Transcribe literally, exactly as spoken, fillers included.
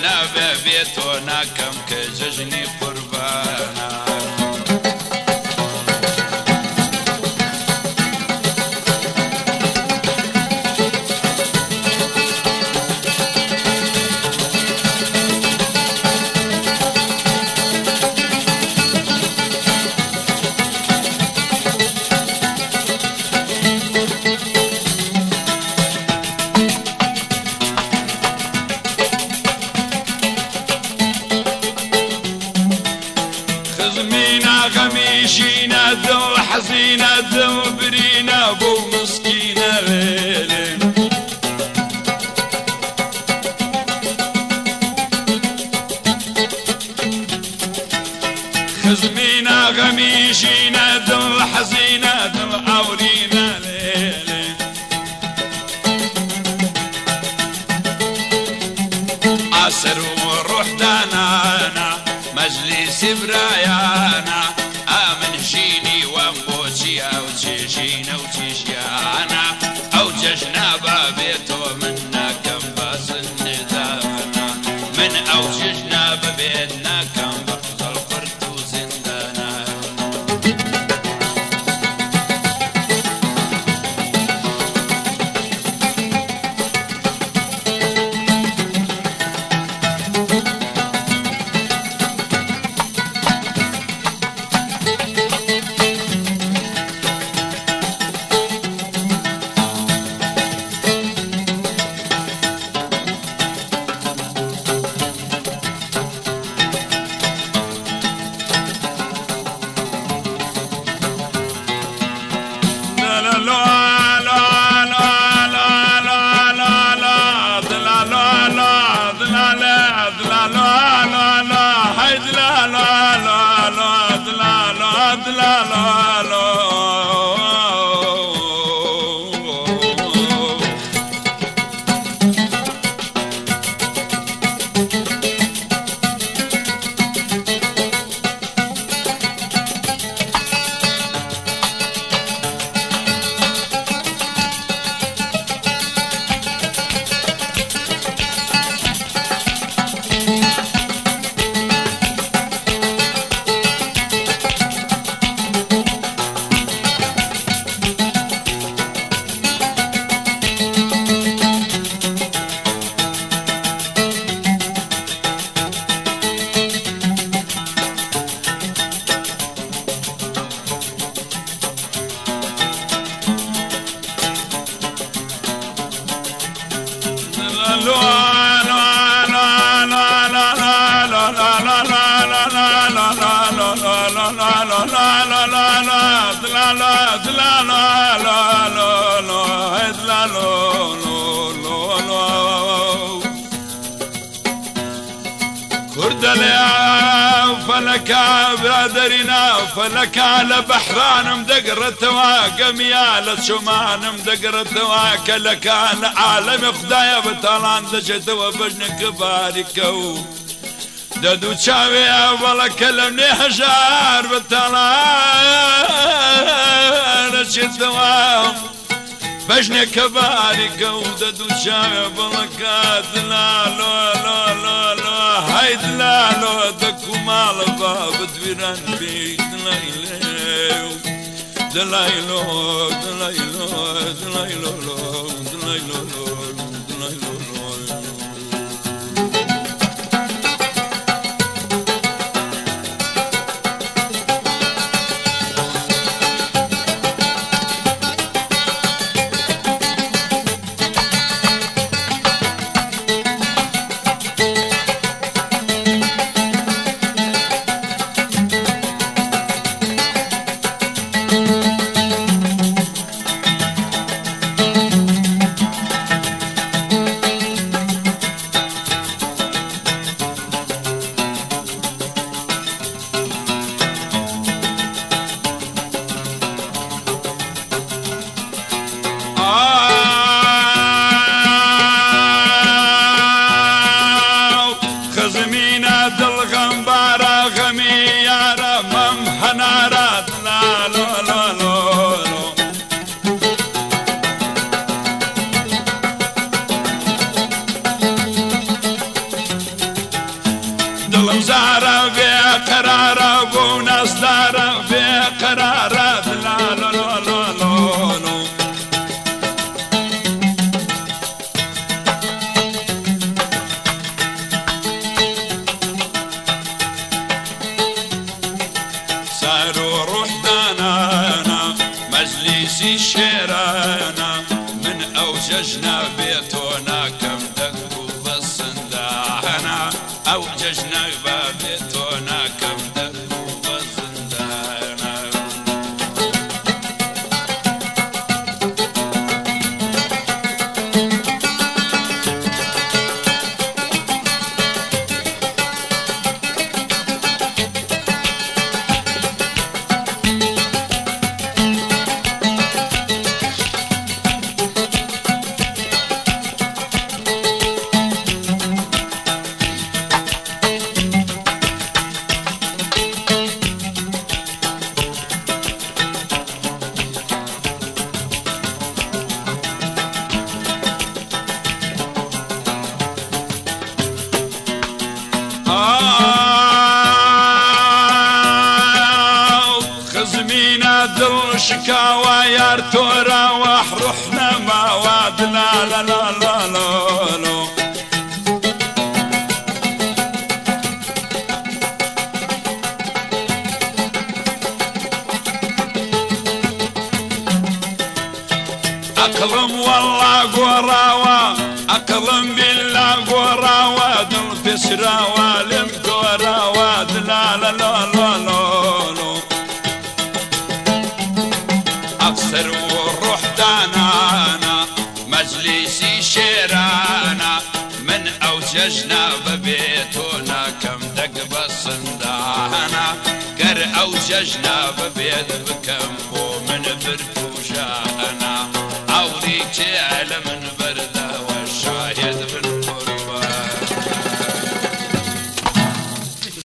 جژنا ببيتو ناكم كججني قربانا غميشينا ذو حزينة ذو برينا بو مسكينة ليلي خزمينا غميشينا ذو حزينة ذو أورينا ليلي عسر وروح دانانا مجلس برايانا آمن جيني وانبوتي أو تجينا وتجيانا أو ججنا بابيتو منا كم باس الندانا من أو ججنا ببيتنا كم بخت القرد وزندانا فلك برادرنا فلك على بحران مدقر تواقم يا لشمان مدقر تواك لك على عالم خدايا بطلان دشت وبجنك باركو دادو تشاوي ولا كلمني حجار بطلان دشت واك بجنك باركو دادو تشاوي بلكات لا لا لا لا لا هيد لا لا دكو مال باب دويران بيت دلايلو دلايلو دلايلو دلايلو دلايلو دلايلو زارة بقرارة وناس دارة بقرارة لا لا لا لا لا صاروا روح دانانا مجلسي شيرانا من أوججنا بيتونا كم دقوا بالصندانا أوججنا بيتونا كم دقوا بالصندانا خزمينا دل شكاوى يار تورا وحرحنا ما واد لا لا لا لا لا لا أقلم والله قراوة أقلم بالله قراوة دل فسراوة لم قراوة لا لا لا لا لا أقصر والروح دانانا مجلسي شيرانا من أوججنا ببيتنا كم دق بصندانا قر أوججنا ببيت بكم ومن برد